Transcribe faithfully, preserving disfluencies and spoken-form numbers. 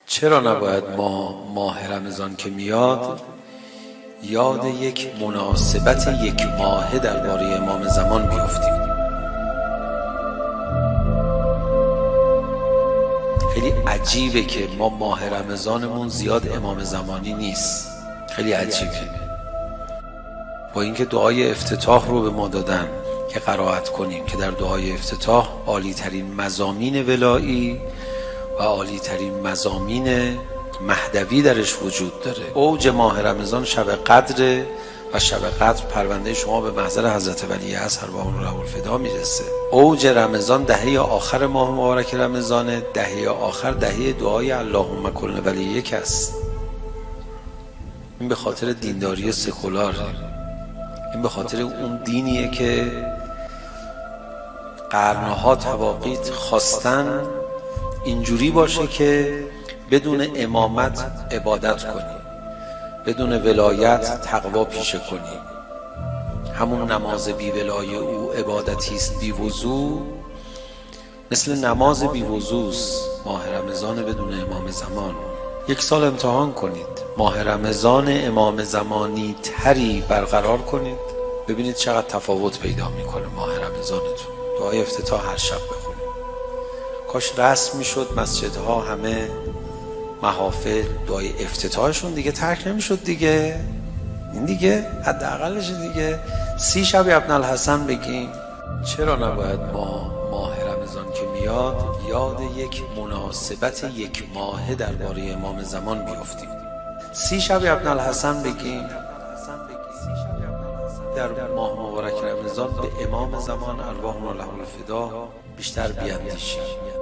چرا نباید ما ماه رمضان که میاد یاد یک مناسبت یک ماهه درباره امام زمان بیفتیم؟ خیلی عجیبه که ما ماه رمضانمون زیاد امام زمانی نیست. خیلی عجیبه. با اینکه دعای افتتاح رو به ما دادن که قرائت کنیم که در دعای افتتاح عالی ترین مضامین ولایی و عالی ترین مضامین مهدوی درش وجود داره. اوج ماه رمضان شب قدر و شب قدر پرونده شما به محضر حضرت ولی عصر ارواح له الفدا میرسه. اوج رمضان دهه آخر ماه مبارک رمضان، دهه آخر دهه دعای اللهم کل ولیک است. این به خاطر دینداری سکولار، این به خاطر اون دینیه که قرنها تواقیت خواستن اینجوری باشه که بدون امامت عبادت کنی، بدون ولایت تقوا پیشه کنی. همون نماز بی ولای او عبادتی است بی وضو، مثل نماز بی وضوست ماه رمضان بدون امام زمان. یک سال امتحان کنید، ماه رمضان امام زمانی تری برقرار کنید، ببینید چقدر تفاوت پیدا میکنه ماه رمضانتون. دعای افتتاح هر شب بخونید. کاش رسم میشد مسجدها همه محافل دعای افتتاحشون دیگه ترک نمیشد دیگه. این دیگه حداقلش دیگه سی شب ابن الحسن بگیم. چرا نباید ما ماه رمضان که میاد یاد یک مناسبت یک ماهه درباره امام زمان بیفتیم؟ سی شب ابن الحسن بگیم، در ماه مبارک رمضان به امام زمان ارواح له الفدا بیشتر بیاندیشیم.